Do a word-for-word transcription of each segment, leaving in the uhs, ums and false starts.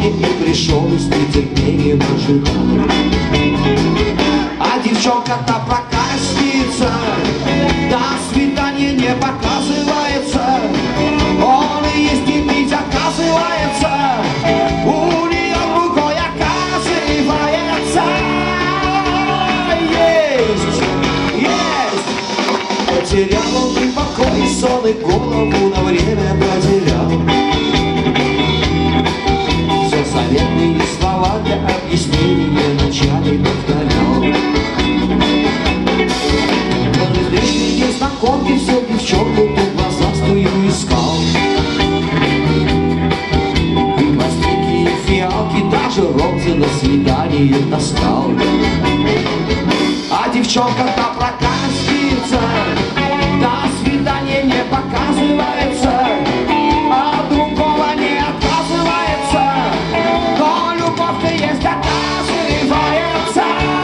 сегодня и пришел и с нетерпением ожидал. А девчонка-то проказница, до свидания не показывается. Он и есть не пить, оказывается, у нее другой оказывается. Есть, есть. Потерял он и покой, и сон, и голову на время потерял. Все заветные слова для объяснения вначале повторял. Под излишней незнакомки все девчонку тут глазастую искал. И гвоздики, и фиалки, даже розы на свидание таскал. А девчонка-то проказница, до свидания не показывается, а другого не отказывается. Но любовь-то есть, доказывается.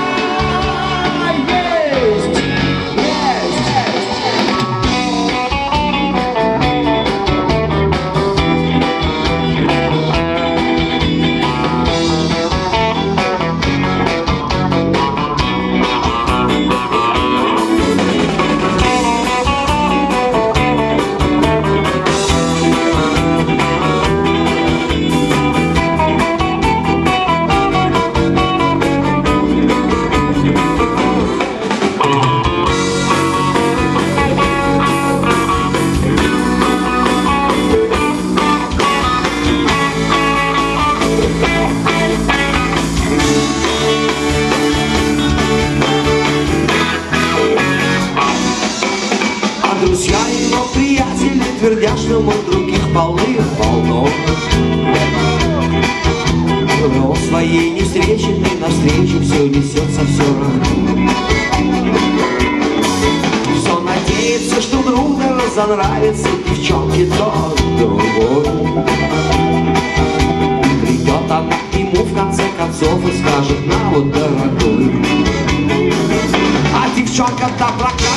Есть, есть, друзья его приятели твердят, что мы других полны-полно. Но своей невстреченной навстречу все несется все равно. Все надеется, что трудно разонравится девчонке тот другой. Придет она к нему в конце концов и скажет: на вот, дорогой. А девчонка-то проклятая,